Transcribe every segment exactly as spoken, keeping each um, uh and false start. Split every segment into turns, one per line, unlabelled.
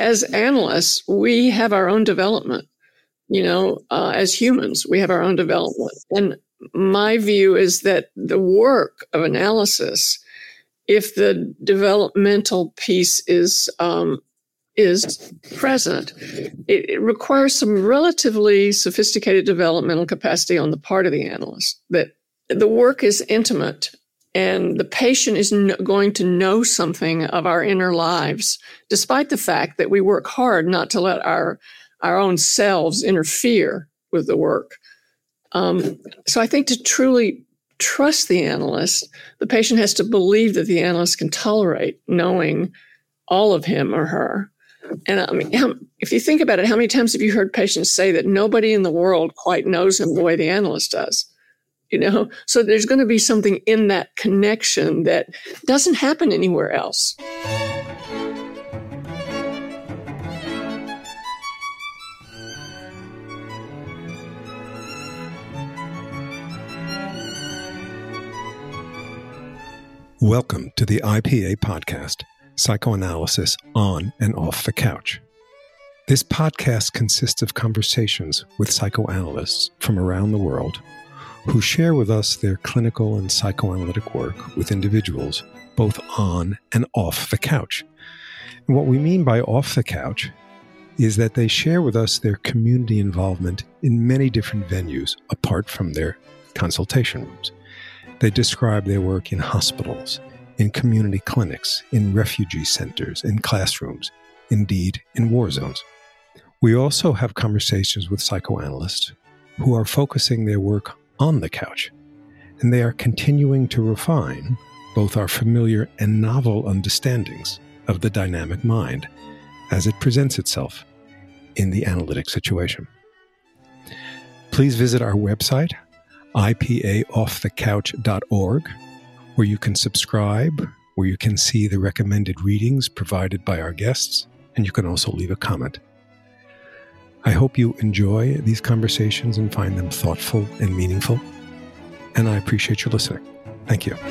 as analysts, we have our own development. You know, uh, as humans, we have our own development. And my view is that the work of analysis, if the developmental piece is um, is present, it, it requires some relatively sophisticated developmental capacity on the part of the analyst. That the work is intimate, and the patient is no, going to know something of our inner lives, despite the fact that we work hard not to let our our own selves interfere with the work. Um, so I think to truly trust the analyst, the patient has to believe that the analyst can tolerate knowing all of him or her. And I mean, how, if you think about it, how many times have you heard patients say that nobody in the world quite knows him the way the analyst does? You know, so there's going to be something in that connection that doesn't happen anywhere else.
Welcome to the I P A podcast, Psychoanalysis on and Off the Couch. This podcast consists of conversations with psychoanalysts from around the world who share with us their clinical and psychoanalytic work with individuals both on and off the couch. And what we mean by off the couch is that they share with us their community involvement in many different venues apart from their consultation rooms. They describe their work in hospitals, in community clinics, in refugee centers, in classrooms, indeed in war zones. We also have conversations with psychoanalysts who are focusing their work on the couch, and they are continuing to refine both our familiar and novel understandings of the dynamic mind as it presents itself in the analytic situation. Please visit our website, I P A off the couch dot org, where you can subscribe, where you can see the recommended readings provided by our guests, and you can also leave a comment. I hope you enjoy these conversations and find them thoughtful and meaningful, and I appreciate you listening. Thank you.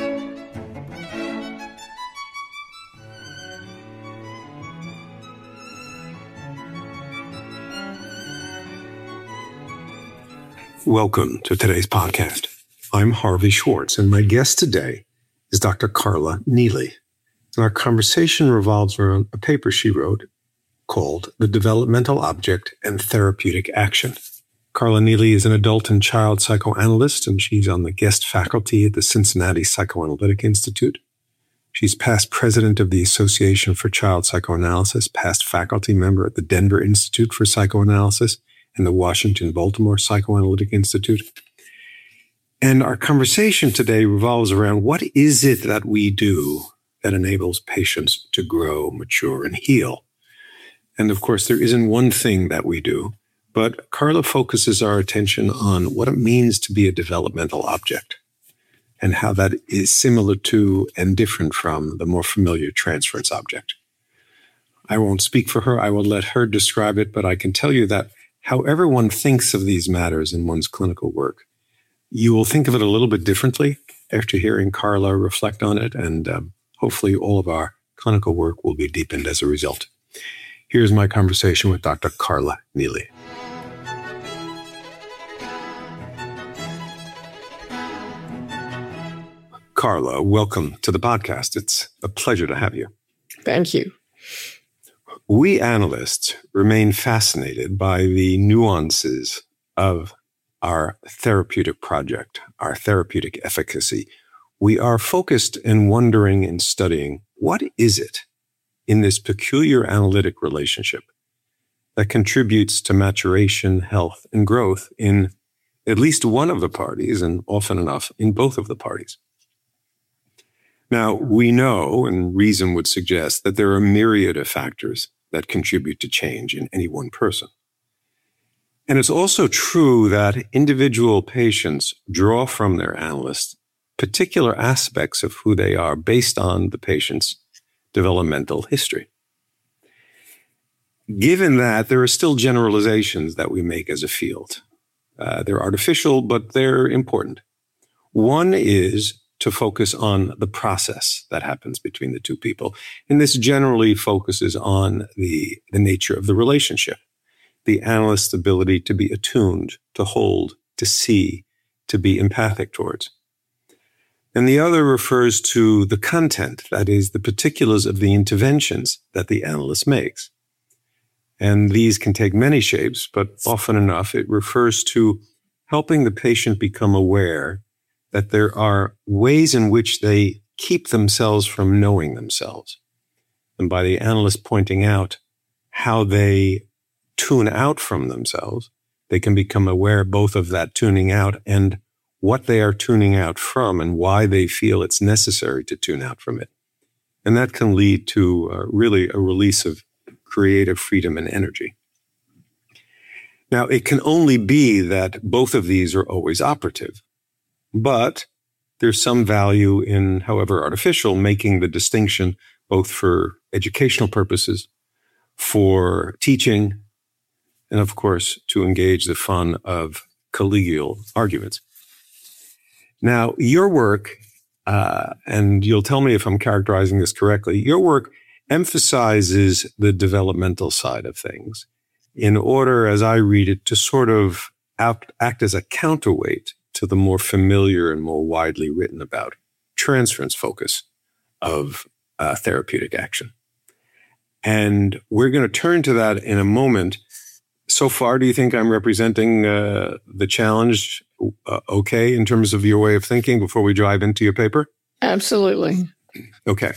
Welcome to today's podcast. I'm Harvey Schwartz, and my guest today is Doctor Carla Neely. And our conversation revolves around a paper she wrote called The Developmental Object and Therapeutic Action. Carla Neely is an adult and child psychoanalyst, and she's on the guest faculty at the Cincinnati Psychoanalytic Institute. She's past president of the Association for Child Psychoanalysis, past faculty member at the Denver Institute for Psychoanalysis, and the Washington-Baltimore Psychoanalytic Institute. And our conversation today revolves around what is it that we do that enables patients to grow, mature, and heal. And of course, there isn't one thing that we do, but Carla focuses our attention on what it means to be a developmental object and how that is similar to and different from the more familiar transference object. I won't speak for her. I will let her describe it, but I can tell you that however one thinks of these matters in one's clinical work, you will think of it a little bit differently after hearing Carla reflect on it, and um, hopefully all of our clinical work will be deepened as a result. Here's my conversation with Doctor Carla Neely. Carla, welcome to the podcast. It's a pleasure to have you.
Thank you.
We analysts remain fascinated by the nuances of our therapeutic project, our therapeutic efficacy. We are focused in wondering and studying, what is it in this peculiar analytic relationship that contributes to maturation, health, and growth in at least one of the parties, and often enough in both of the parties? Now, we know, and reason would suggest, that there are a myriad of factors that contribute to change in any one person. And it's also true that individual patients draw from their analysts particular aspects of who they are based on the patient's developmental history. Given that, there are still generalizations that we make as a field. Uh, they're artificial, but they're important. One is to focus on the process that happens between the two people. And this generally focuses on the, the nature of the relationship, the analyst's ability to be attuned, to hold, to see, to be empathic towards. And the other refers to the content, that is, the particulars of the interventions that the analyst makes. And these can take many shapes, but often enough, it refers to helping the patient become aware that there are ways in which they keep themselves from knowing themselves. And by the analyst pointing out how they tune out from themselves, they can become aware both of that tuning out and what they are tuning out from and why they feel it's necessary to tune out from it. And that can lead to uh, really a release of creative freedom and energy. Now, it can only be that both of these are always operative, but there's some value in, however artificial, making the distinction both for educational purposes, for teaching, and of course, to engage the fun of collegial arguments. Now, your work, uh, and you'll tell me if I'm characterizing this correctly, your work emphasizes the developmental side of things in order, as I read it, to sort of act, act as a counterweight to the more familiar and more widely written about transference focus of uh, therapeutic action. And we're going to turn to that in a moment. So far, do you think I'm representing uh, the challenge uh, okay in terms of your way of thinking before we dive into your paper?
Absolutely.
Okay.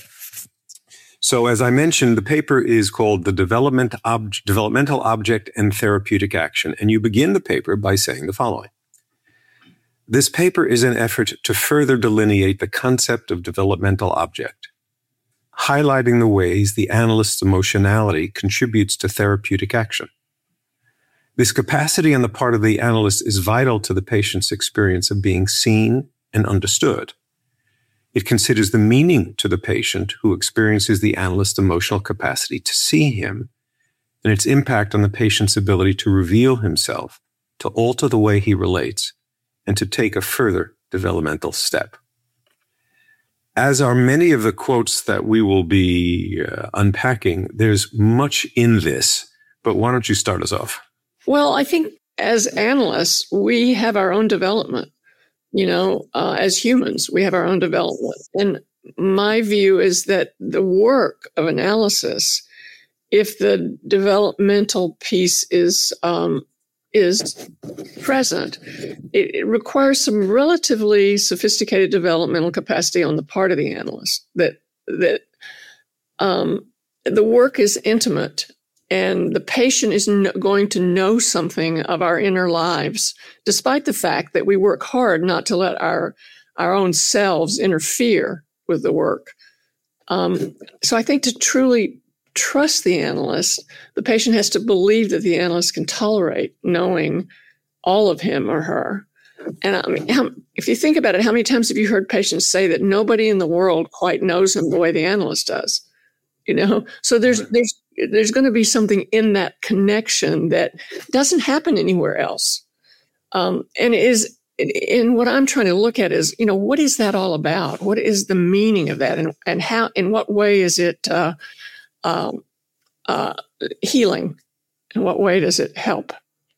So as I mentioned, the paper is called The Development Ob- Developmental Object and Therapeutic Action. And you begin the paper by saying the following. This paper is an effort to further delineate the concept of developmental object, highlighting the ways the analyst's emotionality contributes to therapeutic action. This capacity on the part of the analyst is vital to the patient's experience of being seen and understood. It considers the meaning to the patient who experiences the analyst's emotional capacity to see him and its impact on the patient's ability to reveal himself, to alter the way he relates, and to take a further developmental step. As are many of the quotes that we will be uh, unpacking, there's much in this, but why don't you start us off?
Well, I think as analysts, we have our own development. You know, uh, as humans, we have our own development. And my view is that the work of analysis, if the developmental piece is um, is present, it, it requires some relatively sophisticated developmental capacity on the part of the analyst. That that um, the work is intimate. And the patient is no, going to know something of our inner lives, despite the fact that we work hard not to let our our own selves interfere with the work. Um, so I think to truly trust the analyst, the patient has to believe that the analyst can tolerate knowing all of him or her. And I mean, how, if you think about it, how many times have you heard patients say that nobody in the world quite knows him the way the analyst does? You know, so there's there's there's going to be something in that connection that doesn't happen anywhere else. Um, and is in what I'm trying to look at is, you know, what is that all about? What is the meaning of that, and and how, in what way is it uh, uh, uh, healing? In what way does it help?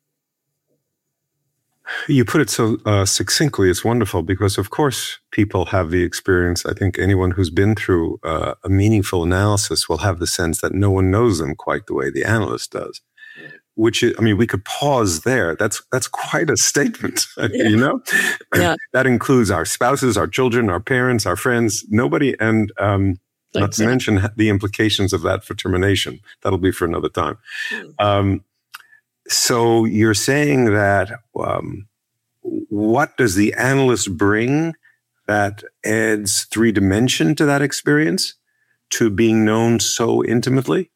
You put it so uh, succinctly. It's wonderful because, of course, people have the experience. I think anyone who's been through uh, a meaningful analysis will have the sense that no one knows them quite the way the analyst does. Which is, I mean, we could pause there. That's that's quite a statement, yeah. you know. Yeah. That includes our spouses, our children, our parents, our friends. Nobody, and um, like not to that. mention the implications of that for termination. That'll be for another time. Mm. Um, So you're saying that um, what does the analyst bring that adds three dimension to that experience, to being known so intimately?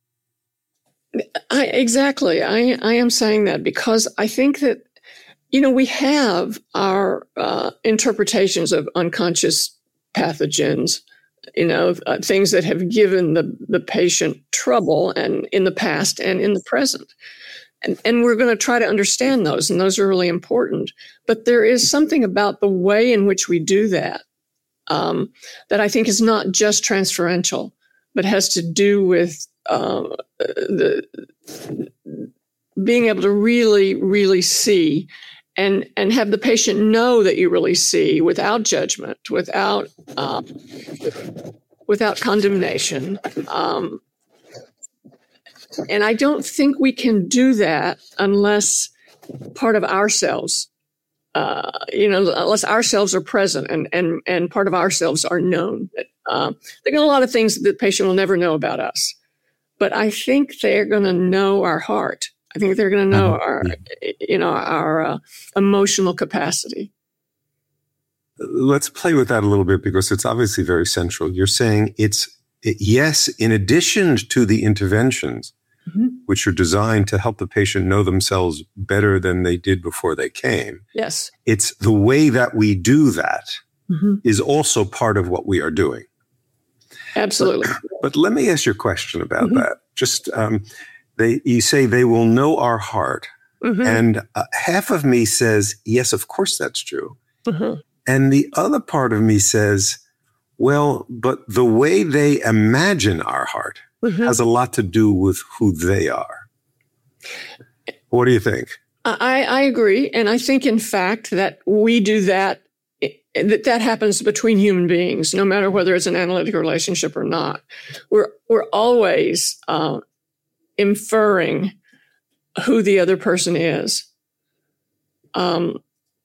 I, exactly. I, I am saying that because I think that, you know, we have our uh, interpretations of unconscious pathogens, you know, uh, things that have given the, the patient trouble and in the past and in the present. And, and we're going to try to understand those, and those are really important. But there is something about the way in which we do that um, that I think is not just transferential, but has to do with uh, the being able to really, really see and and have the patient know that you really see without judgment, without um, without condemnation. Um, and I don't think we can do that unless part of ourselves, uh, you know, unless ourselves are present and and and part of ourselves are known. Uh, there are a lot of things that the patient will never know about us, but I think they're going to know our heart. I think they're going to know our, you know, our uh, emotional capacity.
Let's play with that a little bit because it's obviously very central. You're saying it's, it, yes, in addition to the interventions, mm-hmm. which are designed to help the patient know themselves better than they did before they came.
Yes.
It's the way that we do that mm-hmm. is also part of what we are doing.
Absolutely.
But, but let me ask you a question about mm-hmm. that. Just, um, They, you say they will know our heart. Mm-hmm. And uh, half of me says, yes, of course that's true. Mm-hmm. And the other part of me says, well, but the way they imagine our heart mm-hmm. has a lot to do with who they are. What do you think?
I, I agree. And I think, in fact, that we do that, that that happens between human beings, no matter whether it's an analytic relationship or not. We're, we're always uh, inferring who the other person is. Um,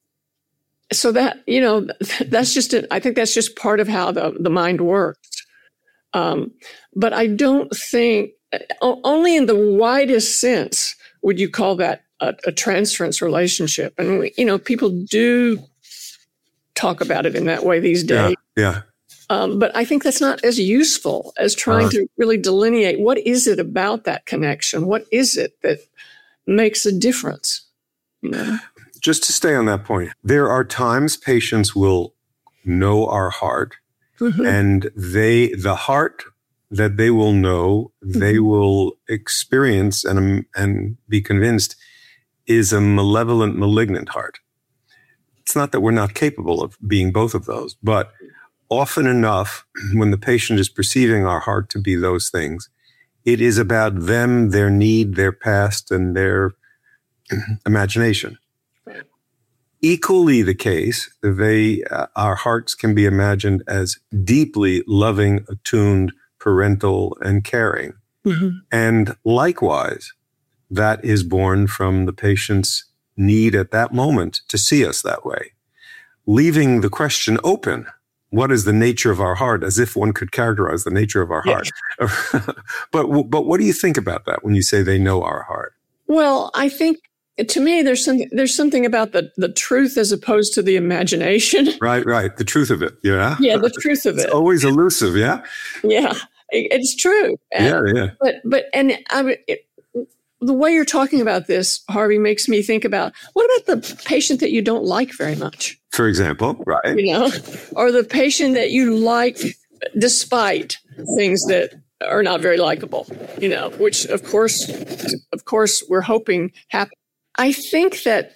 so that, you know, that's just, a, I think that's just part of how the, the mind works. Um, but I don't think, only in the widest sense would you call that a, a transference relationship. And, we, you know, people do talk about it in that way these days.
Yeah, yeah.
Um, but I think that's not as useful as trying uh, to really delineate what is it about that connection? What is it that makes a difference? You know?
Just to stay on that point, there are times patients will know our heart, mm-hmm. and they, the heart that they will know, mm-hmm. they will experience and and be convinced is a malevolent, malignant heart. It's not that we're not capable of being both of those, but often enough, when the patient is perceiving our heart to be those things, it is about them, their need, their past, and their imagination. Right. Equally the case, they, uh, our hearts can be imagined as deeply loving, attuned, parental, and caring. Mm-hmm. And likewise, that is born from the patient's need at that moment to see us that way, leaving the question open. What is the nature of our heart? As if one could characterize the nature of our heart. Yes. but but what do you think about that when you say they know our heart?
Well, I think to me there's something there's something about the the truth as opposed to the imagination.
Right, right. The truth of it. Yeah.
Yeah, the truth of it.
It's always elusive. Yeah.
Yeah, it's true. And,
yeah, yeah.
But but and I. It, the way you're talking about this, Harvey, makes me think about, what about the patient that you don't like very much?
For example, right.
You know, or the patient that you like despite things that are not very likable, you know, which of course, of course, we're hoping happen. I think that,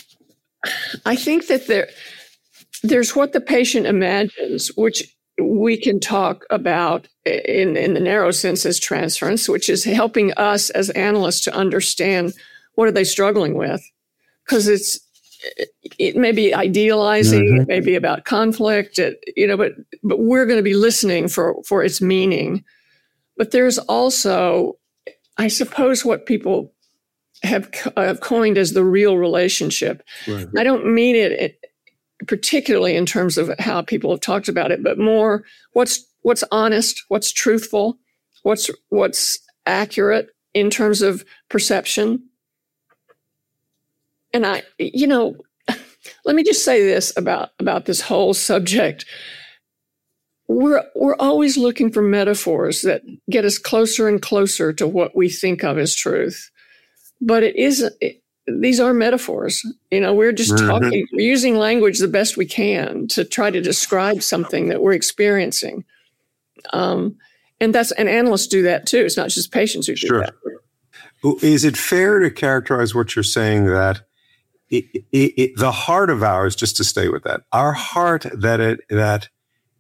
I think that there, there's what the patient imagines, which we can talk about in, in the narrow sense as transference, which is helping us as analysts to understand what are they struggling with. Because it's, it may be idealizing, mm-hmm. it may be about conflict, it, you know, but but we're going to be listening for, for its meaning. But there's also, I suppose, what people have, have coined as the real relationship. Right. I don't mean it, it particularly in terms of how people have talked about it, but more what's what's honest, what's truthful, what's what's accurate in terms of perception. And I, you know, let me just say this about, about this whole subject. We're we're always looking for metaphors that get us closer and closer to what we think of as truth. But it isn't. It, these are metaphors. You know, we're just mm-hmm. talking, we're using language the best we can to try to describe something that we're experiencing. Um, and that's, and analysts do that too. It's not just patients who do
sure.
that.
Is it fair to characterize what you're saying that it, it, it, the heart of ours, just to stay with that, our heart that it, that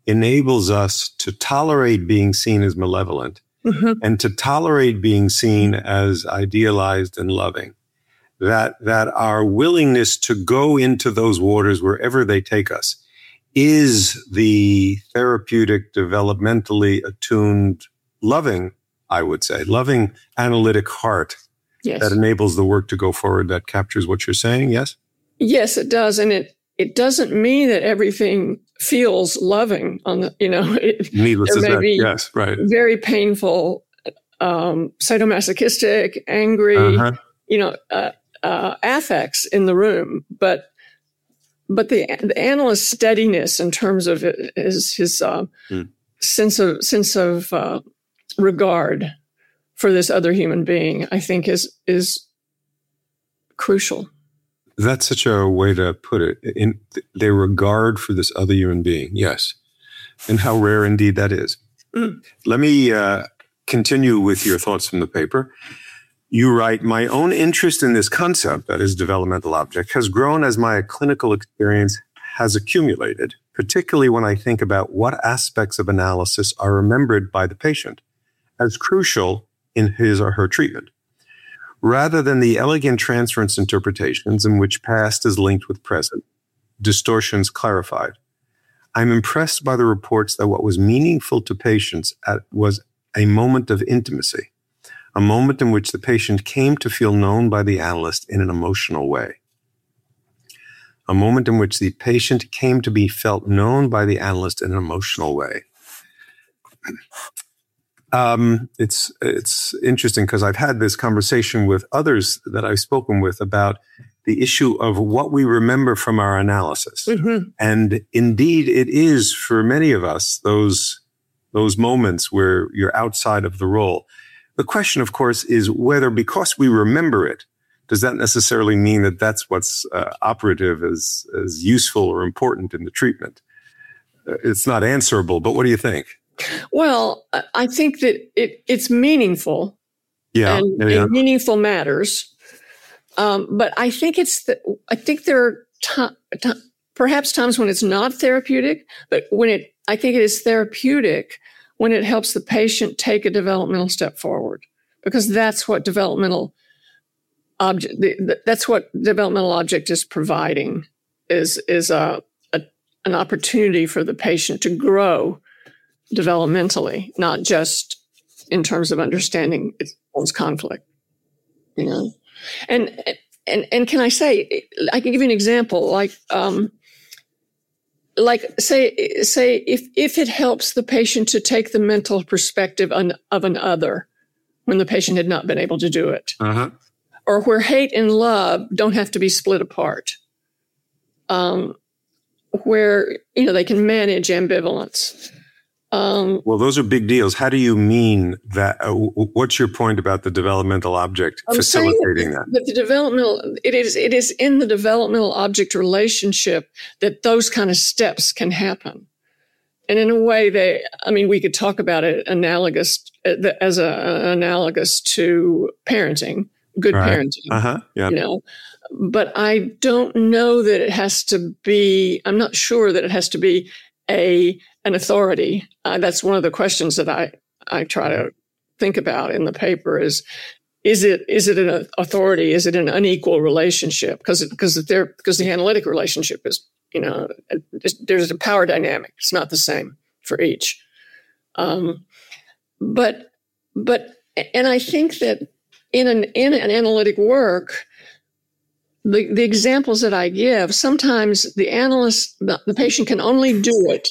enables us to tolerate being seen as malevolent mm-hmm. and to tolerate being seen as idealized and loving. That, that our willingness to go into those waters wherever they take us is the therapeutic, developmentally attuned, loving, I would say, loving analytic heart yes. that enables the work to go forward, that captures what you're saying, yes?
Yes, it does. And it, it doesn't mean that everything feels loving on the, you know, it,
needless to say,
be
yes, right.
very painful, um, sadomasochistic, angry, uh-huh. you know, uh, uh, affects in the room. But but the the analyst's steadiness in terms of his his uh, mm. sense of sense of uh, regard for this other human being, I think, is is crucial.
That's such a way to put it. In their regard for this other human being, yes, and how rare indeed that is. Mm. Let me uh, continue with your thoughts from the paper. You write, my own interest in this concept, that is developmental object, has grown as my clinical experience has accumulated, particularly when I think about what aspects of analysis are remembered by the patient as crucial in his or her treatment, rather than the elegant transference interpretations in which past is linked with present, distortions clarified. I'm impressed by the reports that what was meaningful to patients at, was a moment of intimacy, a moment in which the patient came to feel known by the analyst in an emotional way. A moment in which the patient came to be felt known by the analyst in an emotional way. Um, it's it's interesting because I've had this conversation with others that I've spoken with about the issue of what we remember from our analysis. Mm-hmm. And indeed, it is for many of us, those, those moments where you're outside of the role. The question, of course, is whether because we remember it, does that necessarily mean that that's what's uh, operative as, as useful or important in the treatment? Uh, it's not answerable, but what do you think?
Well, I think that it, it's meaningful.
Yeah,
and,
yeah, yeah.
and meaningful matters. Um, but I think it's the, I think there are to, to, perhaps times when it's not therapeutic, but when it, I think it is therapeutic when it helps the patient take a developmental step forward, because that's what developmental object, the, the, that's what developmental object is providing, is, is a, a, an opportunity for the patient to grow developmentally, not just in terms of understanding its own conflict, you know? And, and, and can I say, I can give you an example, like, um, like say, say if, if it helps the patient to take the mental perspective on, of an other when the patient had not been able to do it, uh-huh. or where hate and love don't have to be split apart, um, where, you know, they can manage ambivalence.
Um, well, those are big deals. How do you mean that? Uh, what's your point about the developmental object
I'm
facilitating
that,
that?
That the developmental, it is, it is in the developmental object relationship that those kind of steps can happen. And in a way, they, I mean, we could talk about it analogous as a analogous to parenting, good right. parenting. Uh-huh. Yeah. You know, but I don't know that it has to be. I'm not sure that it has to be a an authority. Uh, that's one of the questions that I, I try to think about in the paper is, is it, is it an authority? Is it an unequal relationship? Because, because there, because the analytic relationship is, you know, there's a power dynamic. It's not the same for each. Um, but, but, and I think that in an, in an analytic work, the, the examples that I give, sometimes the analyst, the, the patient can only do it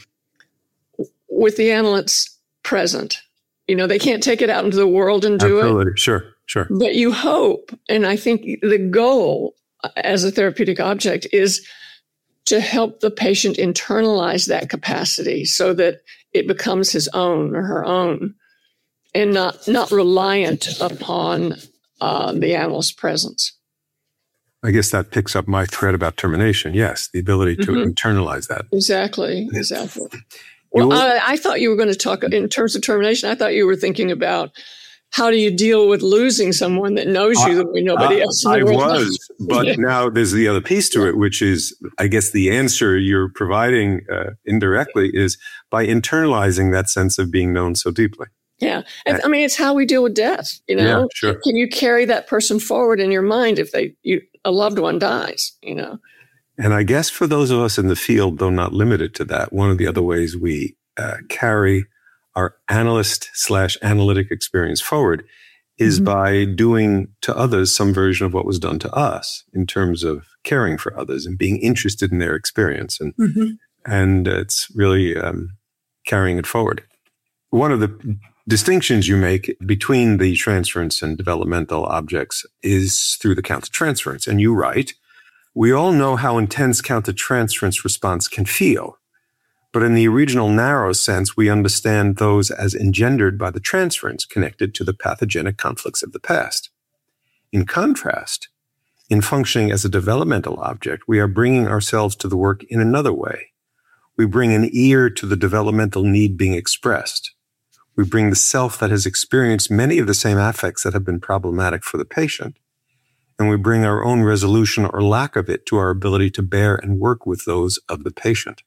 with the analysts present. You know, they can't take it out into the world and do
Absolutely.
it.
Sure, sure.
But you hope, and I think the goal as a therapeutic object is to help the patient internalize that capacity so that it becomes his own or her own and not, not reliant upon uh, the analyst's presence.
I guess that picks up my thread about termination. Yes, the ability to mm-hmm. internalize that.
Exactly, exactly. Well, I, I thought you were going to talk in terms of termination. I thought you were thinking about how do you deal with losing someone that knows you the way nobody
uh,
else in the
I
world
was,
knows?
but
Yeah.
now there's the other piece to it, which is, I guess, the answer you're providing uh, indirectly is by internalizing that sense of being known so deeply.
Yeah. And, I mean, it's how we deal with death, you know?
Yeah, sure.
Can you carry that person forward in your mind if they you, a loved one dies, you know?
And I guess for those of us in the field, though not limited to that, one of the other ways we uh, carry our analyst slash analytic experience forward is mm-hmm. by doing to others some version of what was done to us in terms of caring for others and being interested in their experience. And, mm-hmm. and it's really um, carrying it forward. One of the distinctions you make between the transference and developmental objects is through the countertransference. And you write, we all know how intense countertransference response can feel. But in the original narrow sense, we understand those as engendered by the transference connected to the pathogenic conflicts of the past. In contrast, in functioning as a developmental object, we are bringing ourselves to the work in another way. We bring an ear to the developmental need being expressed. We bring the self that has experienced many of the same affects that have been problematic for the patient. And we bring our own resolution or lack of it to our ability to bear and work with those of the patient.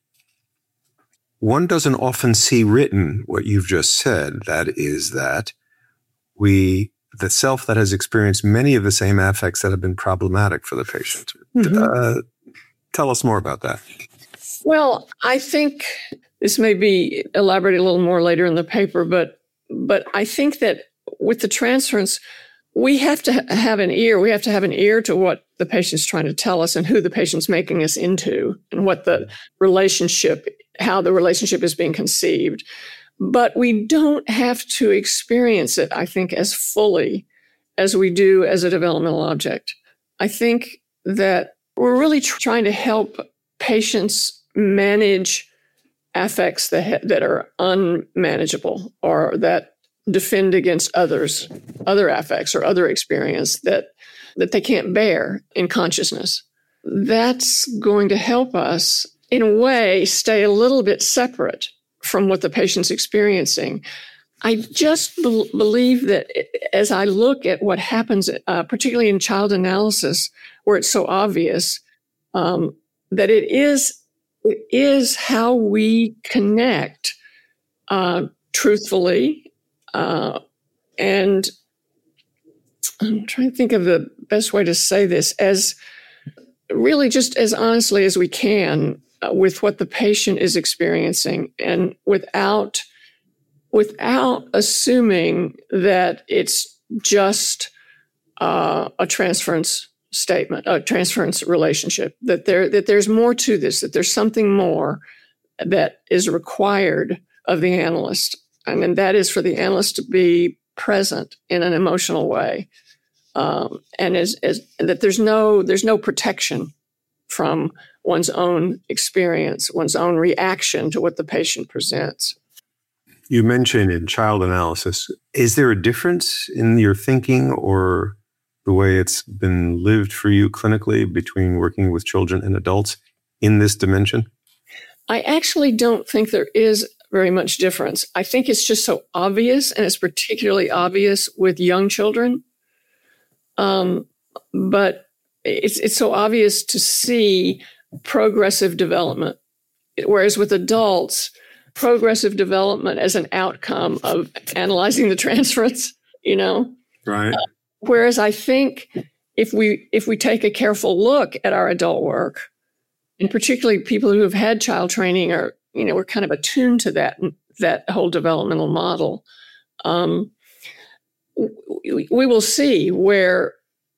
One doesn't often see written what you've just said. That is that we, the self that has experienced many of the same affects that have been problematic for the patient. Mm-hmm. Uh, tell us more about that.
Well, I think this may be elaborated a little more later in the paper, but but I think that with the transference, we have to ha- have an ear. We have to have an ear to what the patient's trying to tell us and who the patient's making us into and what the relationship, how the relationship is being conceived. But we don't have to experience it, I think, as fully as we do as a developmental object. I think that we're really tr- trying to help patients manage affects that ha- that are unmanageable or that defend against others, other affects or other experience that that they can't bear in consciousness. That's going to help us, in a way, stay a little bit separate from what the patient's experiencing. I just be- believe that as I look at what happens, uh, particularly in child analysis, where it's so obvious, um, that it is It is how we connect uh, truthfully. Uh, and I'm trying to think of the best way to say this, as really just as honestly as we can uh, with what the patient is experiencing, and without, without assuming that it's just uh, a transference statement, a transference relationship, that there that there's more to this, that there's something more that is required of the analyst. I mean, that is for the analyst to be present in an emotional way, um, and as, as that there's no there's no protection from one's own experience, one's own reaction to what the patient presents.
You mentioned in child analysis, is there a difference in your thinking or the way it's been lived for you clinically between working with children and adults in this dimension?
I actually don't think there is very much difference. I think it's just so obvious, and it's particularly obvious with young children. Um, but it's it's so obvious to see progressive development, whereas with adults, progressive development as an outcome of analyzing the transference, you know?
Right.
Uh, Whereas I think if we if we take a careful look at our adult work, and particularly people who have had child training are, you know, we're kind of attuned to that that whole developmental model, um, we, we will see where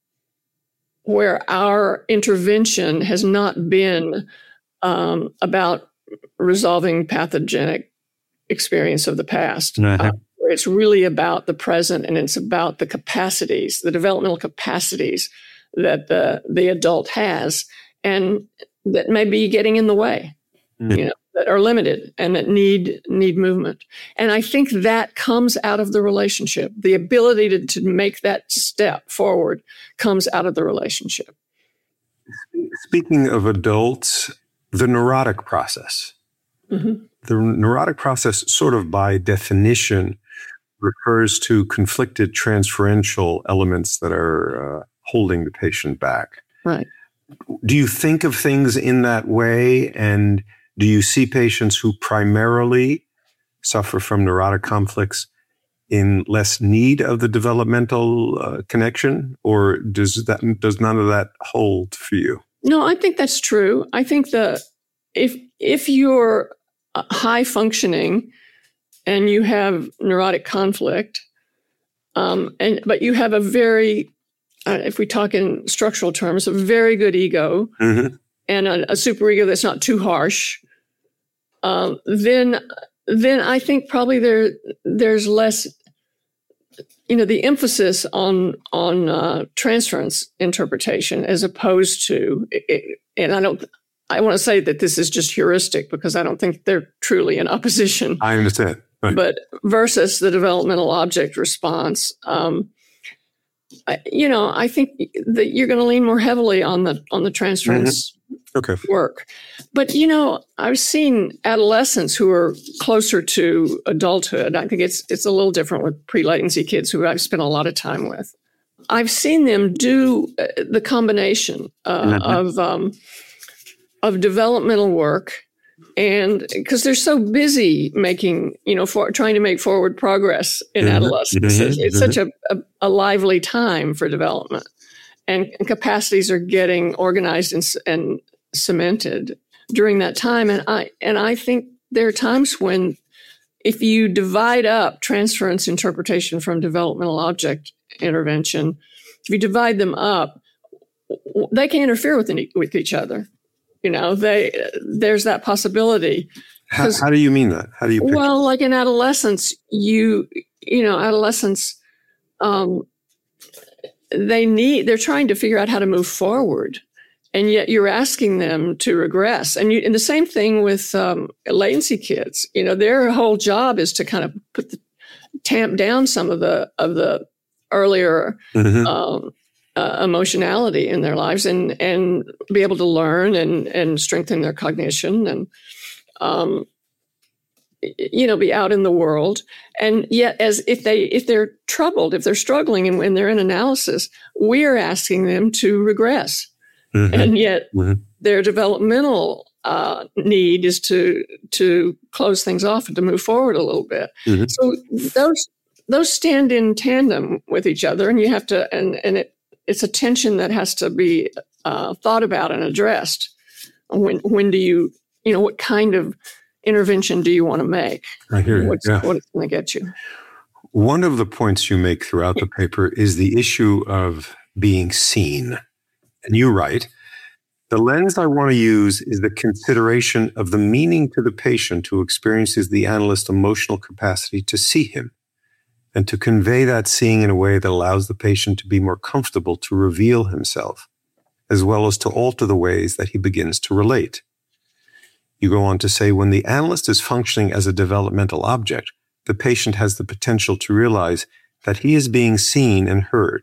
where our intervention has not been um, about resolving pathogenic experience of the past.
Uh-huh.
Uh, It's really about the present, and it's about the capacities, the developmental capacities that the the adult has, and that may be getting in the way, mm-hmm. you know, that are limited and that need need movement. And I think that comes out of the relationship. The ability to, to make that step forward comes out of the relationship.
Speaking of adults, the neurotic process. Mm-hmm. The neurotic process, sort of by definition, refers to conflicted transferential elements that are uh, holding the patient back.
Right.
Do you think of things in that way? And do you see patients who primarily suffer from neurotic conflicts in less need of the developmental uh, connection? Or does that does none of that hold for you?
No, I think that's true. I think that if if you're high functioning and you have neurotic conflict, um, and but you have a very, uh, if we talk in structural terms, a very good ego mm-hmm. and a, a superego that's not too harsh, um, then then I think probably there there's less, you know, the emphasis on on uh, transference interpretation as opposed to, it, and I don't. I want to say that this is just heuristic because I don't think they're truly in opposition.
I understand. Right.
But versus the developmental object response, um, I, you know, I think that you're going to lean more heavily on the on the transference
mm-hmm. okay.
work. But, you know, I've seen adolescents who are closer to adulthood. I think it's it's a little different with pre-latency kids who I've spent a lot of time with. I've seen them do the combination uh, mm-hmm. of um, of developmental work, and because they're so busy making, you know, for trying to make forward progress in mm-hmm. adolescence. Mm-hmm. It's, it's mm-hmm. such a, a, a lively time for development, and, and capacities are getting organized and, and cemented during that time. And I and I think there are times when, if you divide up transference interpretation from developmental object intervention, if you divide them up, they can interfere with any, with each other. You know, they there's that possibility.
How, how do you mean that? How do you picture?
Well, like in adolescence, you you know, adolescents, um, they need they're trying to figure out how to move forward, and yet you're asking them to regress. And you, and the same thing with um, latency kids. You know, their whole job is to kind of put the tamp down some of the of the earlier. Mm-hmm. Um, Uh, emotionality in their lives, and and be able to learn and and strengthen their cognition, and um, you know, be out in the world. And yet, as if they if they're troubled, if they're struggling, and when they're in analysis, we're asking them to regress, mm-hmm. and yet mm-hmm. their developmental uh, need is to to close things off and to move forward a little bit. Mm-hmm. So those those stand in tandem with each other, and you have to and and it. It's a tension that has to be uh, thought about and addressed. When when do you, you know, what kind of intervention do you want to make?
I hear you.
What's,
yeah.
What it's going to get you?
One of the points you make throughout the paper is the issue of being seen. And you write, the lens I want to use is the consideration of the meaning to the patient who experiences the analyst's emotional capacity to see him, and to convey that seeing in a way that allows the patient to be more comfortable to reveal himself, as well as to alter the ways that he begins to relate. You go on to say, when the analyst is functioning as a developmental object, the patient has the potential to realize that he is being seen and heard.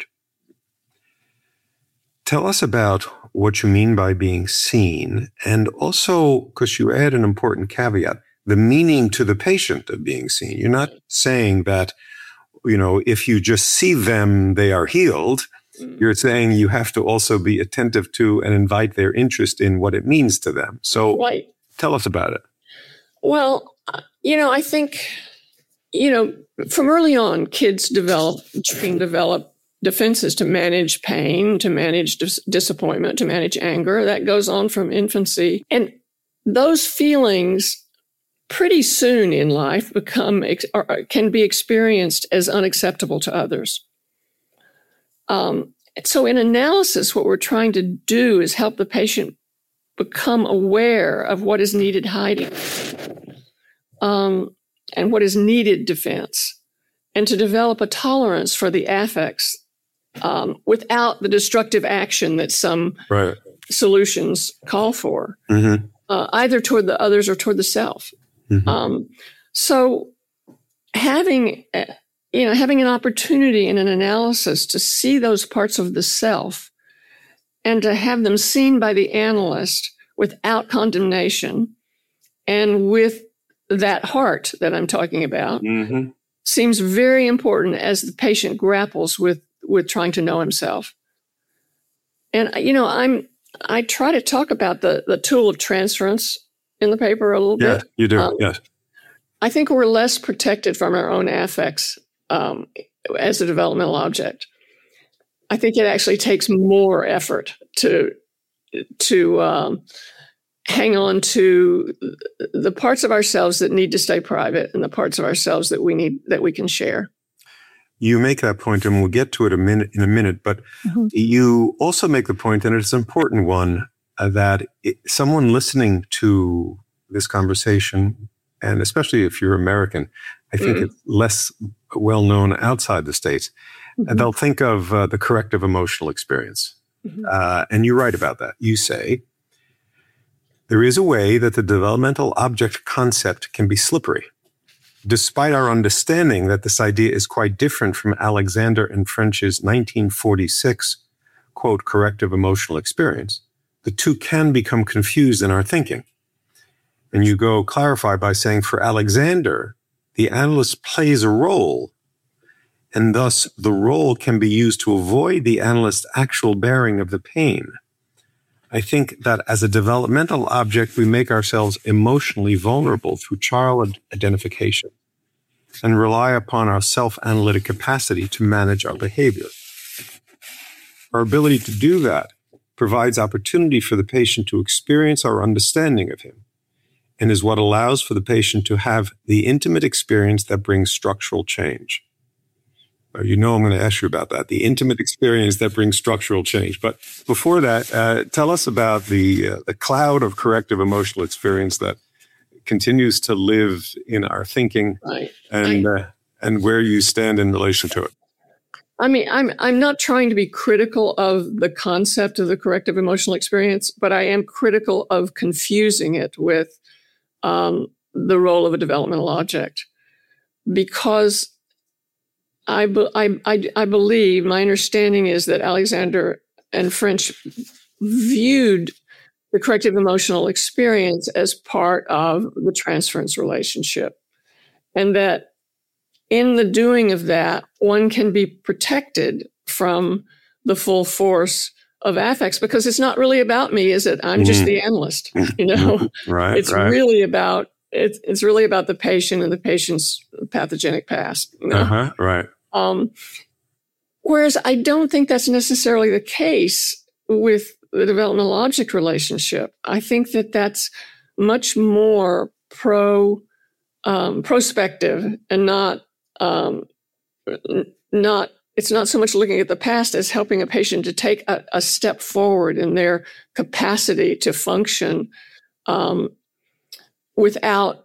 Tell us about what you mean by being seen, and also, because you add an important caveat, the meaning to the patient of being seen. You're not saying that, you know, if you just see them, they are healed. You're saying you have to also be attentive to and invite their interest in what it means to them. So
right.
Tell us about it.
Well, you know, I think, you know, from early on, kids develop, can develop defenses to manage pain, to manage dis- disappointment, to manage anger. That goes on from infancy. And those feelings pretty soon in life become or can be experienced as unacceptable to others. Um, so in analysis, what we're trying to do is help the patient become aware of what is needed hiding um, and what is needed defense, and to develop a tolerance for the affects um, without the destructive action that some
right.
solutions call for, mm-hmm. uh, either toward the others or toward the self. Mm-hmm. Um, so having, uh, you know, having an opportunity in an analysis to see those parts of the self and to have them seen by the analyst without condemnation and with that heart that I'm talking about, mm-hmm. seems very important as the patient grapples with, with trying to know himself. And, you know, I'm, I try to talk about the, the tool of transference in the paper a little
yeah,
bit.
Yeah, you do,
um,
yes.
I think we're less protected from our own affects um, as a developmental object. I think it actually takes more effort to to um, hang on to the parts of ourselves that need to stay private and the parts of ourselves that we need that we can share.
You make that point, and we'll get to it a minute in a minute. But mm-hmm. you also make the point, and it's an important one, uh, that it, someone listening to this conversation, and especially if you're American, I think mm-hmm. it's less well known outside the States. Mm-hmm. And they'll think of uh, the corrective emotional experience. Mm-hmm. Uh, and you write about that. You say, there is a way that the developmental object concept can be slippery. Despite our understanding that this idea is quite different from Alexander and French's nineteen forty-six, quote, corrective emotional experience, the two can become confused in our thinking. And you go clarify by saying, for Alexander, the analyst plays a role, and thus the role can be used to avoid the analyst's actual bearing of the pain. I think that as a developmental object, we make ourselves emotionally vulnerable through child identification and rely upon our self-analytic capacity to manage our behavior. Our ability to do that provides opportunity for the patient to experience our understanding of him, and is what allows for the patient to have the intimate experience that brings structural change. You know I'm going to ask you about that, the intimate experience that brings structural change. But before that, uh, tell us about the, uh, the cloud of corrective emotional experience that continues to live in our thinking,
right.
and uh, and where you stand in relation to it.
I mean, I'm I'm not trying to be critical of the concept of the corrective emotional experience, but I am critical of confusing it with um, the role of a developmental object, because I, be, I, I, I believe, my understanding is that Alexander and French viewed the corrective emotional experience as part of the transference relationship, and that in the doing of that, one can be protected from the full force of affects, because it's not really about me, is it? I'm just the analyst, you know?
Right,
it's
right.
really about it's it's really about the patient and the patient's pathogenic past. You know?
Uh-huh, right.
Um, whereas I don't think that's necessarily the case with the developmental object relationship. I think that that's much more pro um, prospective and not um, not. It's not so much looking at the past as helping a patient to take a, a step forward in their capacity to function um, without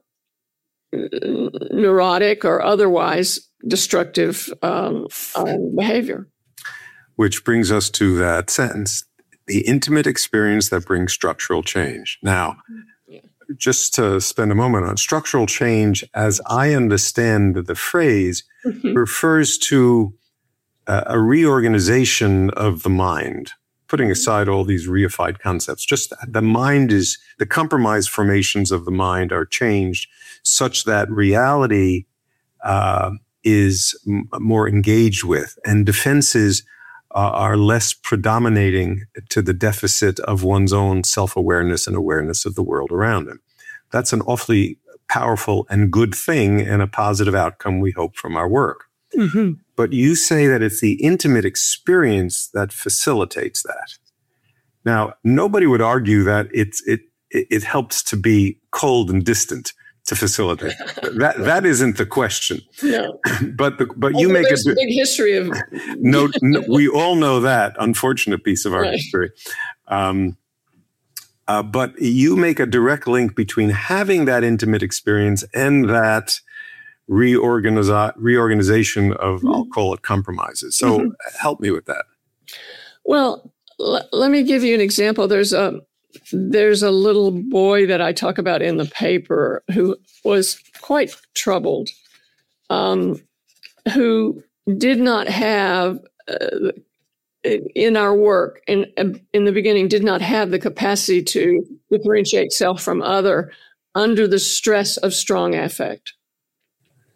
neurotic or otherwise destructive um, um, behavior.
Which brings us to that sentence, the intimate experience that brings structural change. Now, yeah. just to spend a moment on structural change, as I understand the phrase, mm-hmm. refers to uh, a reorganization of the mind, putting aside all these reified concepts. Just the mind is, the compromised formations of the mind are changed such that reality uh, is m- more engaged with, and defenses uh, are less predominating to the deficit of one's own self-awareness and awareness of the world around him. That's an awfully powerful and good thing, and a positive outcome we hope from our work. Mm-hmm. But you say that it's the intimate experience that facilitates that. Now, nobody would argue that it's, it, it helps to be cold and distant to facilitate. That that isn't the question.
No.
But the, but you
Although
make
a,
a
big history of
no, no. We all know that unfortunate piece of our
right.
history. Um, uh, but you make a direct link between having that intimate experience and that reorganiza- reorganization of, mm-hmm. I'll call it, compromises. So mm-hmm. help me with that.
Well, l- let me give you an example. There's a There's a little boy that I talk about in the paper who was quite troubled, um, who did not have, uh, in our work, in, in the beginning, did not have the capacity to differentiate self from other under the stress of strong affect.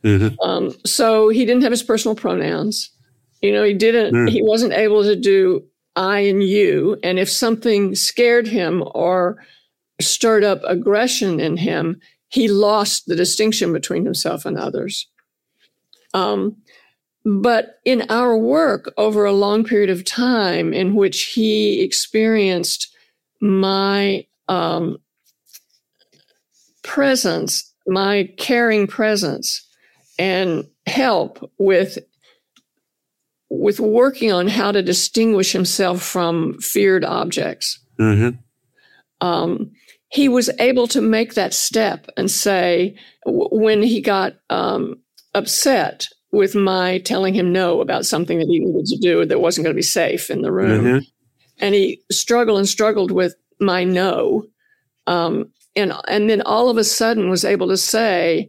Mm-hmm.
Um, so he didn't have his personal pronouns. You know, he didn't, mm. he wasn't able to do I and you. And if something scared him or stirred up aggression in him, he lost the distinction between himself and others. Um, but in our work over a long period of time in which he experienced my um, presence, my caring presence, and help with with working on how to distinguish himself from feared objects.
Mm-hmm.
Um, he was able to make that step and say, w- when he got um, upset with my telling him no about something that he needed to do that wasn't going to be safe in the room,
mm-hmm.
and he struggled and struggled with my no, um, and and then all of a sudden was able to say,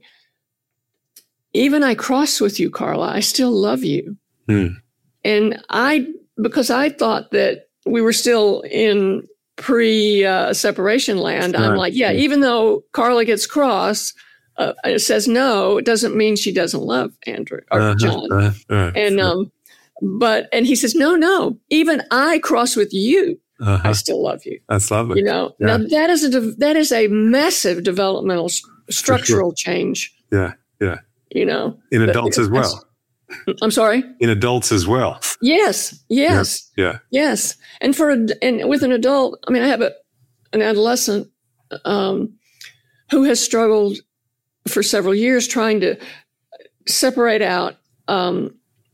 even I cross with you, Carla, I still love you.
Mm.
And I, because I thought that we were still in pre-separation uh, land,
right.
I'm like, yeah, even though Carla gets cross, uh, it says no, it doesn't mean she doesn't love Andrew or
uh-huh,
John.
Uh-huh, uh-huh.
And, um, but, and he says, no, no, even I cross with you,
uh-huh.
I still love you.
That's lovely.
You know,
yeah.
now that is a, de- that is a massive developmental st- structural
sure.
change.
Yeah. Yeah.
You know,
in adults as well.
I'm sorry?
In adults as well.
Yes, yes,
yeah, yeah.
yes. And for a, and with an adult, I mean, I have a an adolescent um, who has struggled for several years trying to separate out um,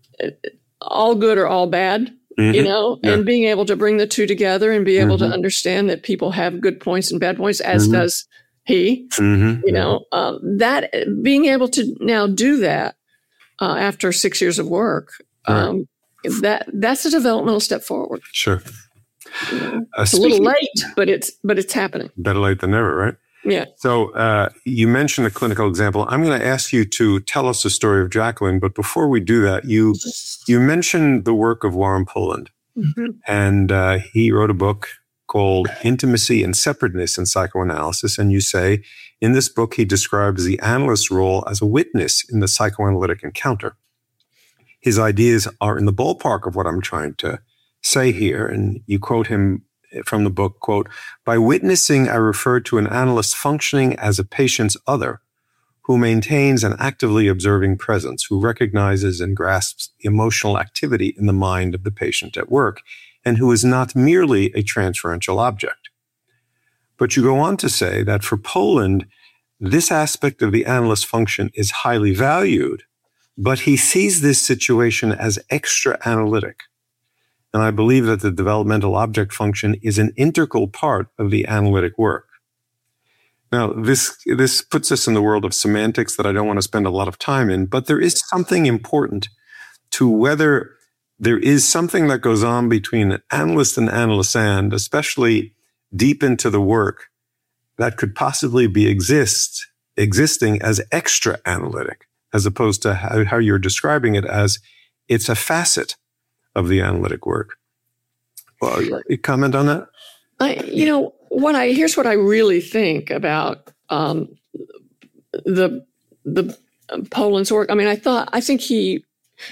all good or all bad,
mm-hmm.
you know,
yeah.
and being able to bring the two together and be able
mm-hmm.
to understand that people have good points and bad points, as
mm-hmm.
does he.
Mm-hmm.
You know, um, that being able to now do that. Uh, after six years of work, um, right. that that's a developmental step forward.
Sure,
you know, uh, it's a little late, but it's but it's happening.
Better late than never, right?
Yeah.
So uh, you mentioned a clinical example. I'm going to ask you to tell us the story of Jacqueline, but before we do that, you you mentioned the work of Warren Poland,
mm-hmm.
and uh, he wrote a book called Intimacy and Separateness in Psychoanalysis, and you say, in this book, he describes the analyst's role as a witness in the psychoanalytic encounter. His ideas are in the ballpark of what I'm trying to say here, and you quote him from the book, quote, by witnessing, I refer to an analyst functioning as a patient's other, who maintains an actively observing presence, who recognizes and grasps the emotional activity in the mind of the patient at work, and who is not merely a transferential object. But you go on to say that for Poland, this aspect of the analyst function is highly valued, but he sees this situation as extra analytic. And I believe that the developmental object function is an integral part of the analytic work. Now, this, this puts us in the world of semantics that I don't want to spend a lot of time in, but there is something important to whether there is something that goes on between an analyst and analysand, especially deep into the work, that could possibly be exist existing as extra analytic, as opposed to how, how you're describing it as it's a facet of the analytic work. Well, you comment on that?
I, you know, what I here's what I really think about um, the the Poland's work. I mean, I thought I think he.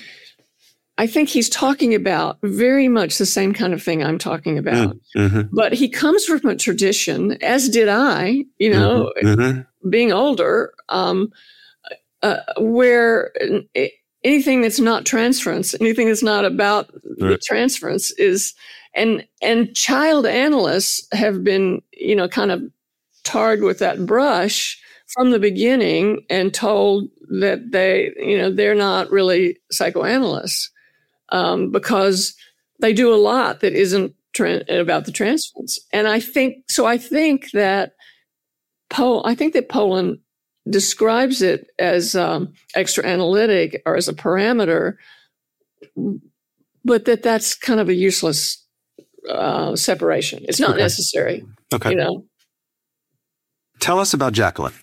I think he's talking about very much the same kind of thing I'm talking about.
Mm-hmm.
But he comes from a tradition, as did I, you know,
mm-hmm.
being older, um, uh, where anything that's not transference, anything that's not about right. the transference is, and and child analysts have been, you know, kind of tarred with that brush from the beginning and told that they, you know, they're not really psychoanalysts. Um, because they do a lot that isn't tra- about the transference. And I think, so I think that, Pol- I think that Poland describes it as um, extra analytic or as a parameter, but that that's kind of a useless uh, separation. It's not
okay.
necessary.
Okay.
You know?
Tell us about Jacqueline.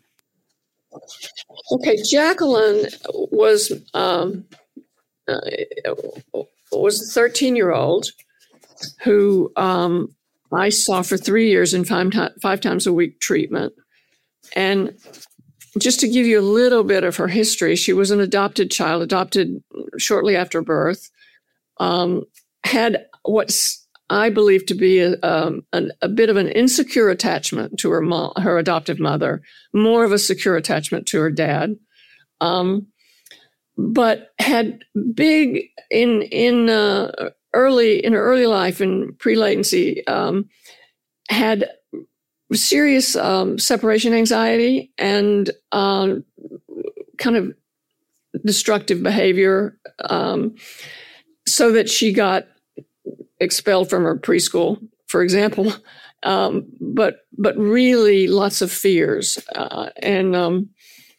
Okay. Jacqueline was, um, Uh, was a thirteen-year-old who um, I saw for three years in five, t- five times a week treatment. And just to give you a little bit of her history, she was an adopted child, adopted shortly after birth, um, had what's I believe to be a, um, an, a bit of an insecure attachment to her mom, her adoptive mother, more of a secure attachment to her dad, um, but had big in in uh, early in her early life in pre-latency um, had serious um, separation anxiety and uh, kind of destructive behavior, um, so that she got expelled from her preschool, for example, um, but but really lots of fears. Uh, and um,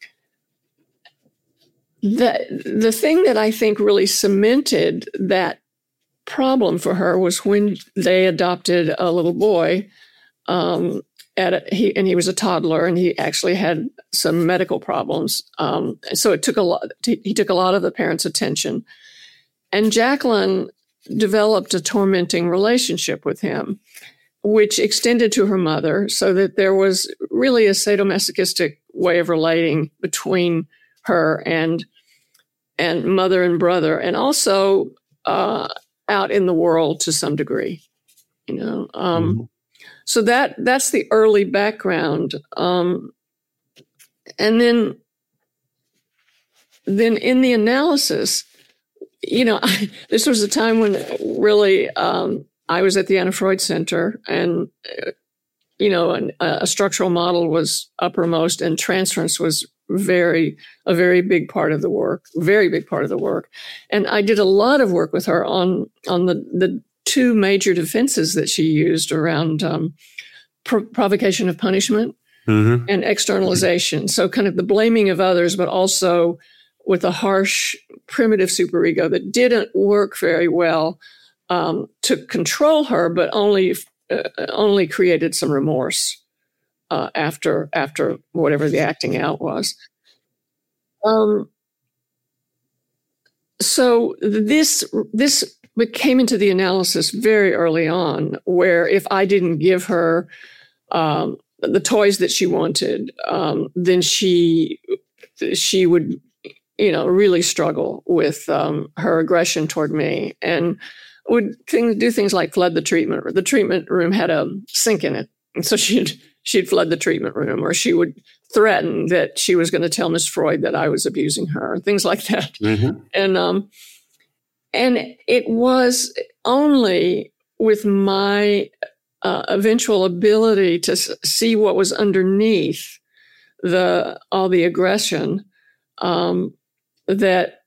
the, the thing that I think really cemented that problem for her was when they adopted a little boy, um, at a, he, and he was a toddler, and he actually had some medical problems. Um, so it took a lot. He took a lot of the parents' attention, and Jacqueline developed a tormenting relationship with him, which extended to her mother, so that there was really a sadomasochistic way of relating between her and and mother and brother, and also uh, out in the world to some degree, you know. Um, mm-hmm. So that that's the early background, um, and then then in the analysis, you know, I, this was a time when really um, I was at the Anna Freud Center, and uh, you know, an, a structural model was uppermost, and transference was very a very big part of the work, very big part of the work. And I did a lot of work with her on on the the two major defenses that she used around um, pro- provocation of punishment mm-hmm. and externalization. So kind of the blaming of others, but also with a harsh, primitive superego that didn't work very well um, to control her, but only uh, only created some remorse uh, after after whatever the acting out was. Um, so this this came into the analysis very early on, where if I didn't give her um, the toys that she wanted, um, then she she would, you know, really struggle with um, her aggression toward me, and would thing, do things like flood the treatment room. The treatment room had a sink in it, and so she'd she'd flood the treatment room, or she would threaten that she was going to tell Miss Freud that I was abusing her, things like that. Mm-hmm. And um, and it was only with my uh, eventual ability to s- see what was underneath the all the aggression um, that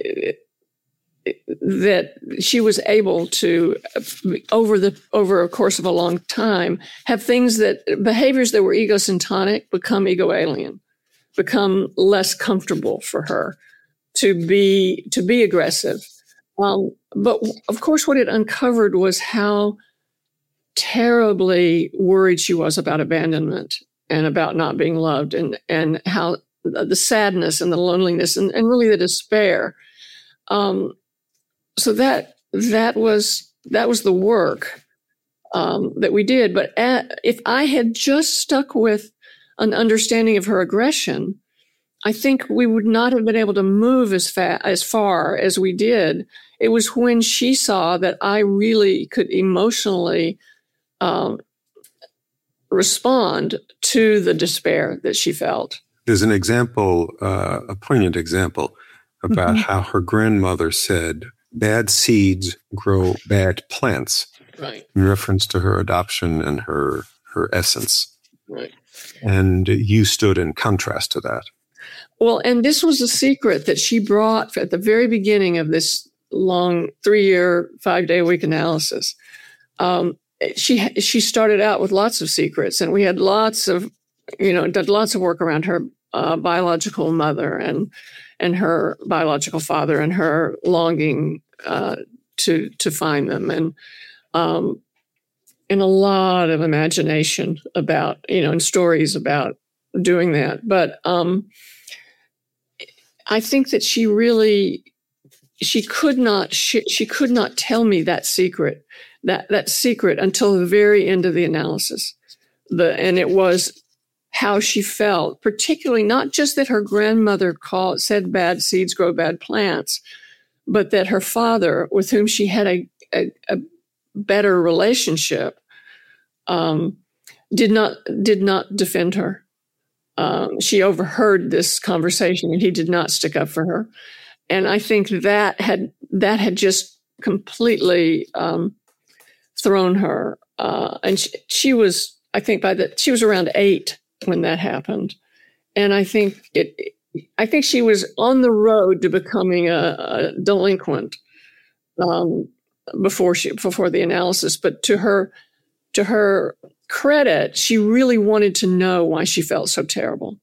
that she was able to, over the over a course of a long time, have things that behaviors that were egosyntonic become ego alien, become less comfortable for her to be to be aggressive. Um, but of course, what it uncovered was how terribly worried she was about abandonment and about not being loved, and and how the sadness and the loneliness and, and really the despair. Um, so that that was that was the work um, that we did. But at, if I had just stuck with an understanding of her aggression, I think we would not have been able to move as fast as far as we did. It was when she saw that I really could emotionally um, respond to the despair that she felt.
There's an example, uh, a poignant example about mm-hmm. how her grandmother said, "Bad seeds grow bad plants,"
right,
in reference to her adoption and her her essence.
Right.
And you stood in contrast to that.
Well, and this was a secret that she brought at the very beginning of this long three-year, five-day-a-week analysis. Um, she she started out with lots of secrets, and we had lots of, you know, did lots of work around her uh, biological mother and and her biological father, and her longing uh, to to find them, and um, and a lot of imagination about, you know, and stories about doing that. But um, I think that she really she could not she, she could not tell me that secret that that secret until the very end of the analysis. The and it was how she felt, particularly not just that her grandmother called, said bad seeds grow bad plants, but that her father, with whom she had a, a, a better relationship, um, did not did not defend her. Um, she overheard this conversation, and he did not stick up for her. And I think that had that had just completely um, thrown her. Uh, and she, she was, I think, by the she was around eight when that happened, and I think it. I think she was on the road to becoming a, a delinquent um, before she before the analysis. But to her to her credit, she really wanted to know why she felt so terrible.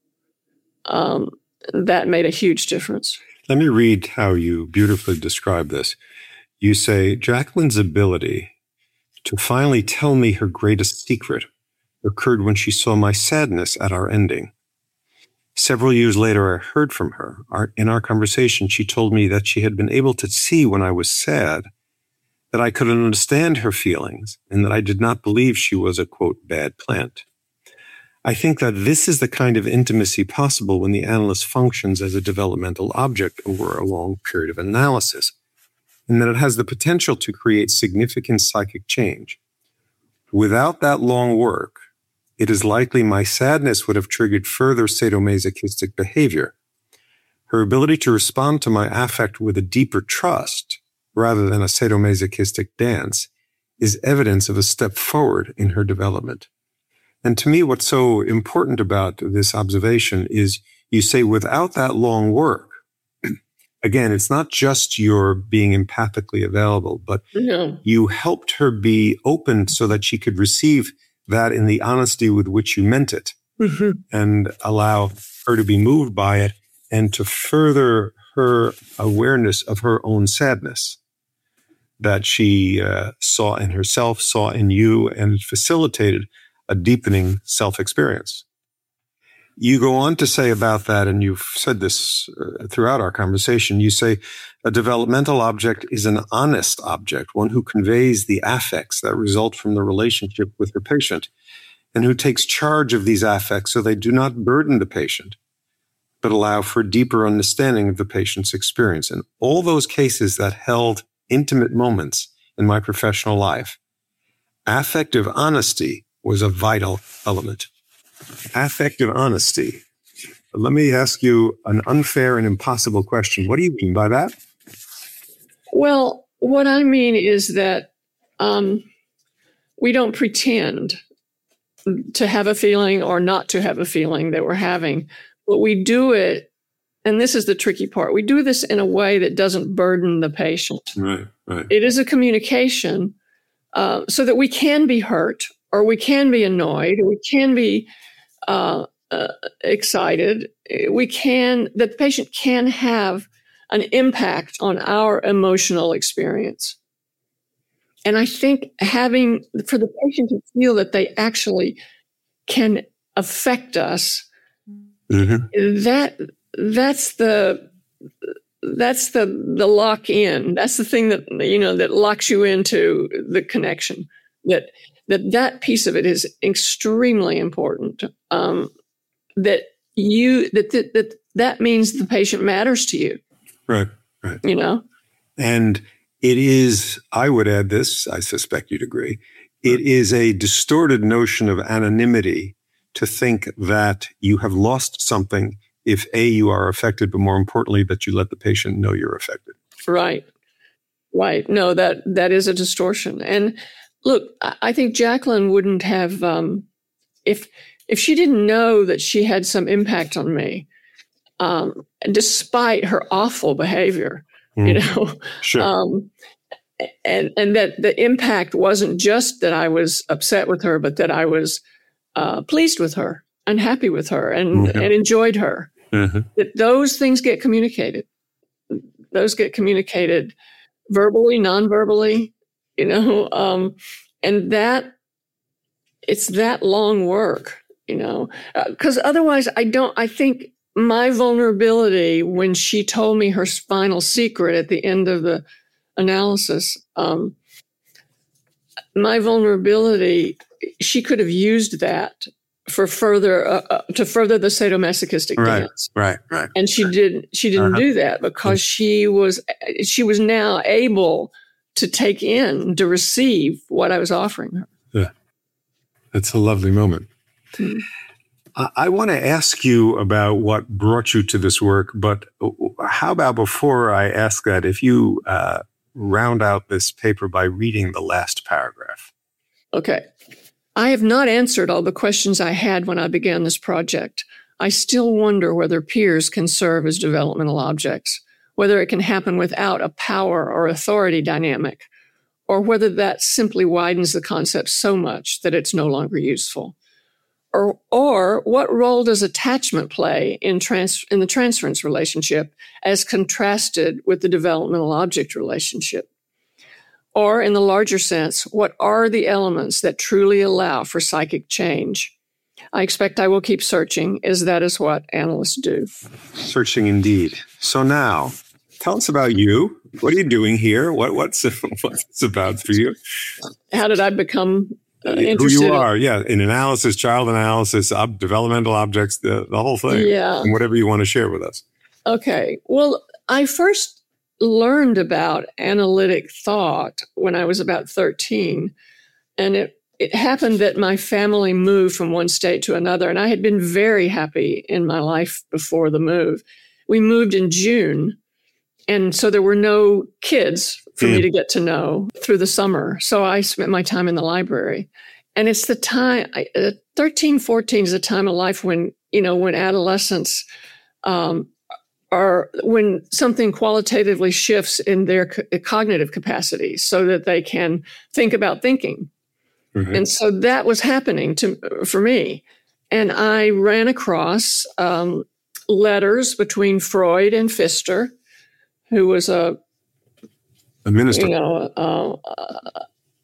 Um, that made a huge difference.
Let me read how you beautifully describe this. You say, Jacqueline's ability to finally tell me her greatest secret occurred when she saw my sadness at our ending. Several years later, I heard from her. Our, in our conversation, she told me that she had been able to see when I was sad that I could understand her feelings and that I did not believe she was a, quote, bad plant. I think that this is the kind of intimacy possible when the analyst functions as a developmental object over a long period of analysis, and that it has the potential to create significant psychic change. Without that long work, it is likely my sadness would have triggered further sadomasochistic behavior. Her ability to respond to my affect with a deeper trust, rather than a sadomasochistic dance, is evidence of a step forward in her development. And to me, what's so important about this observation is you say without that long work, again, it's not just your being empathically available, but
no.
You helped her be open so that she could receive that in the honesty with which you meant it,
mm-hmm.
and allow her to be moved by it and to further her awareness of her own sadness that she uh, saw in herself, saw in you, and facilitated a deepening self-experience. You go on to say about that, and you've said this uh, throughout our conversation, you say a developmental object is an honest object, one who conveys the affects that result from the relationship with her patient, and who takes charge of these affects so they do not burden the patient, but allow for deeper understanding of the patient's experience. In all those cases that held intimate moments in my professional life, affective honesty was a vital element. Affective honesty. Let me ask you an unfair and impossible question. What do you mean by that?
Well, what I mean is that um, we don't pretend to have a feeling or not to have a feeling that we're having, but we do it, and this is the tricky part, we do this in a way that doesn't burden the patient.
Right, right.
It is a communication uh, so that we can be hurt, or we can be annoyed, or we can be uh, uh, excited. We can, that the patient can have an impact on our emotional experience. And I think having, for the patient to feel that they actually can affect us, mm-hmm. that that's the that's the the lock in. That's the thing that, you know, that locks you into the connection. That that that piece of it is extremely important. Um, that you that, that that that means the patient matters to you.
Right. Right.
You know,
and it is, I would add this, I suspect you'd agree, it is a distorted notion of anonymity to think that you have lost something if A, you are affected, but more importantly, that you let the patient know you're affected.
Right. Right. No, that that is a distortion. And look, I think Jacqueline wouldn't have, um, if if she didn't know that she had some impact on me, um, despite her awful behavior, mm. you know,
sure.
um, and and that the impact wasn't just that I was upset with her, but that I was uh, pleased with her and happy with her and, mm-hmm. and enjoyed her. Mm-hmm. That those things get communicated. Those get communicated verbally, non-verbally, you know, um, and that it's that long work, you know, because uh, otherwise I don't, I think my vulnerability when she told me her final secret at the end of the analysis, um, my vulnerability, she could have used that for further uh, uh, to further the sadomasochistic
Right,
dance.
right, right.
And she did she didn't
Uh-huh.
do that because she was she was now able to take in, to receive what I was offering her.
Yeah. That's a lovely moment.
Mm-hmm.
I, I want to ask you about what brought you to this work, but how about before I ask that, if you uh, round out this paper by reading the last paragraph?
Okay. I have not answered all the questions I had when I began this project. I still wonder whether peers can serve as developmental objects, whether it can happen without a power or authority dynamic, or whether that simply widens the concept so much that it's no longer useful. Or, or what role does attachment play in, trans, in the transference relationship as contrasted with the developmental object relationship? Or in the larger sense, what are the elements that truly allow for psychic change? I expect I will keep searching, as that is what analysts do.
Searching indeed. So now, tell us about you. What are you doing here? What, what's, what's this about for you?
How did I become uh,
Who
interested?
you are, yeah, in analysis, child analysis, ob- developmental objects, the, the whole thing.
Yeah.
And whatever you want to share with us.
Okay. Well, I first learned about analytic thought when I was about thirteen. And it, it happened that my family moved from one state to another. And I had been very happy in my life before the move. We moved in June. And so there were no kids for
Mm.
me to get to know through the summer. So I spent my time in the library. And it's the time, I, uh, thirteen, fourteen is a time of life when, you know, when adolescents um, are, when something qualitatively shifts in their co- cognitive capacity so that they can think about thinking.
Mm-hmm.
And so that was happening to for me. And I ran across um, letters between Freud and Pfister, who was a,
A minister.
you know, uh, uh,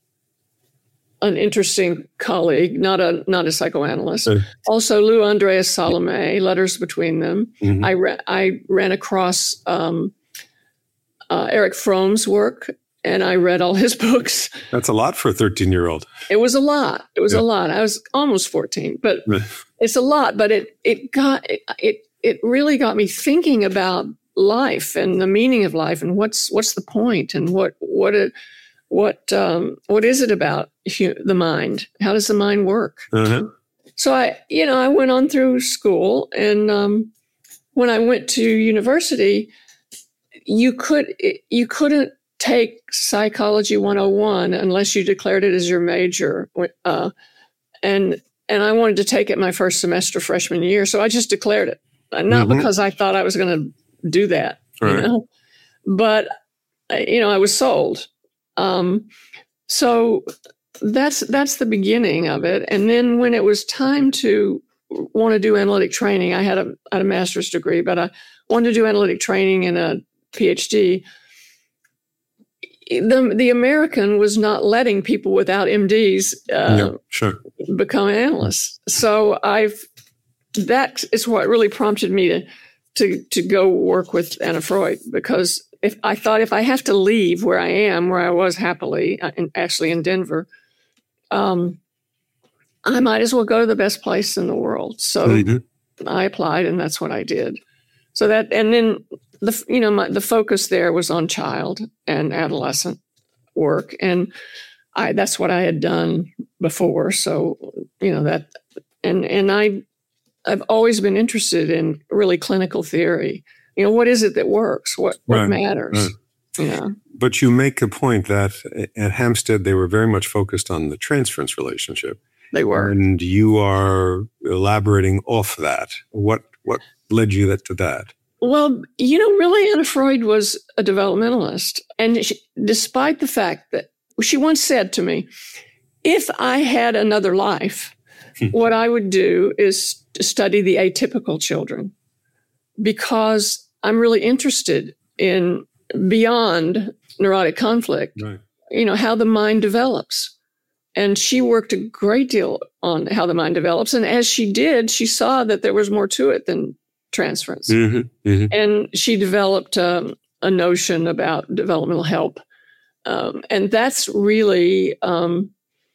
an interesting colleague, not a not a psychoanalyst.
Uh.
Also, Lou Andreas Salome, letters between them.
Mhm.
I ra- I ran across um, uh, Eric Fromm's work, and I read all his books.
That's a lot for a thirteen-year-old.
It was a lot. It was
Yeah.
a lot. I was almost fourteen, but it's a lot. But it it got it it really got me thinking about life and the meaning of life and what's what's the point and what what it what um, what is it about hu- the mind? How does the mind work?
Uh-huh.
So I you know I went on through school, and um, when I went to university, you could you couldn't take Psychology one oh one unless you declared it as your major, uh, and and I wanted to take it my first semester freshman year, so I just declared it, not
Mhm.
because I thought I was going to do that,
Right.
you know, but uh, you know I was sold. Um, so that's that's the beginning of it, and then when it was time to want to do analytic training, I had a I had a master's degree, but I wanted to do analytic training and a PhD. The, the American was not letting people without M Ds uh,
Yeah, sure.
become analysts. So I've that is what really prompted me to to to go work with Anna Freud, because if I thought if I have to leave where I am, where I was happily, uh, in, actually in Denver, um, I might as well go to the best place in the world. So
Mhm.
I applied, and that's what I did. So that, and then the you know my, the focus there was on child and adolescent work, and I that's what I had done before. So you know that, and and I I've always been interested in really clinical theory. You know, what is it that works? What what
Right,
matters?
right.
You know,
But you make a point that at Hampstead, they were very much focused on the transference relationship.
they were.
And you are elaborating off that. What what led you that, to that?
Well, you know, really, Anna Freud was a developmentalist. And she, despite the fact that she once said to me, if I had another life, what I would do is to study the atypical children, because I'm really interested in beyond neurotic conflict,
Right.
you know, how the mind develops. And she worked a great deal on how the mind develops. And as she did, she saw that there was more to it than transference.
Mm-hmm. Mm-hmm.
And she developed um, a notion about developmental help. Um, and that's really um,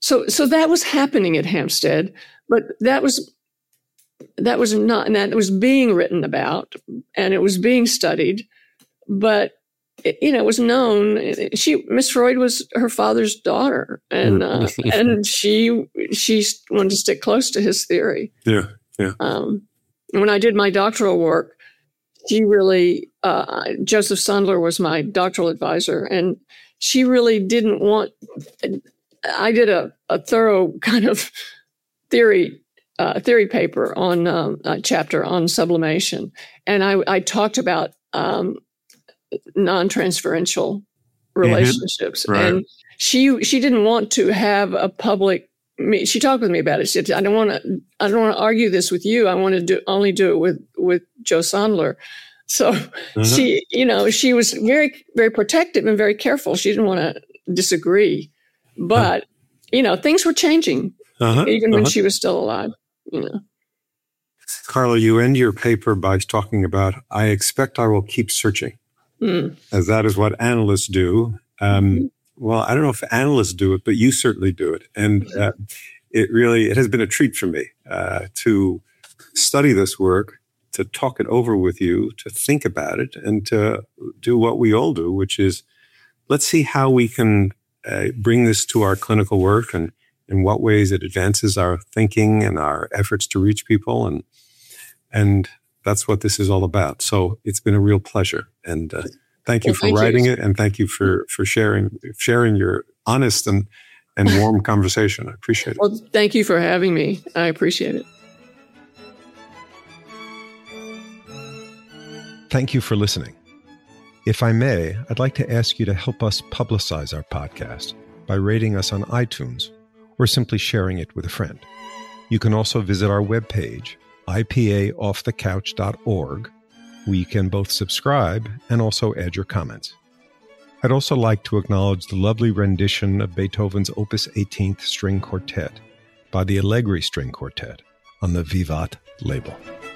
So so that was happening at Hampstead, but that was that was not, and that was being written about, and it was being studied, but it, you know, it was known. She, Miss Freud, was her father's daughter, and uh, and she she wanted to stick close to his theory.
Yeah, yeah.
Um, when I did my doctoral work, she really uh, Joseph Sandler was my doctoral advisor, and she really didn't want. I did a, a thorough kind of theory. Uh, theory paper on um, a chapter on sublimation, and I, I talked about um, non-transferential relationships,
mm-hmm. Right.
and she she didn't want to have a public. She talked with me about it. She said, "I don't want to. I don't want to argue this with you. I want to do only do it with with Joe Sandler." So mm-hmm. she, you know, she was very very protective and very careful. She didn't want to disagree, but uh-huh. you know, things were changing uh-huh. even uh-huh. when she was still alive. You know.
Carla, you end your paper by talking about, I expect I will keep searching, mm. as that is what analysts do. Um, mm-hmm. Well, I don't know if analysts do it, but you certainly do it. And uh, it really, it has been a treat for me uh, to study this work, to talk it over with you, to think about it, and to do what we all do, which is, let's see how we can uh, bring this to our clinical work, and in what ways it advances our thinking and our efforts to reach people. And and that's what this is all about. So it's been a real pleasure. And uh, thank you well, for thank writing you. it. And thank you for, for sharing sharing your honest and, and warm conversation. I appreciate it.
Well, thank you for having me. I appreciate it.
Thank you for listening. If I may, I'd like to ask you to help us publicize our podcast by rating us on iTunes, or simply sharing it with a friend. You can also visit our webpage, I P A off the couch dot org, where you can both subscribe and also add your comments. I'd also like to acknowledge the lovely rendition of Beethoven's Opus eighteenth String Quartet by the Allegri String Quartet on the Vivat label.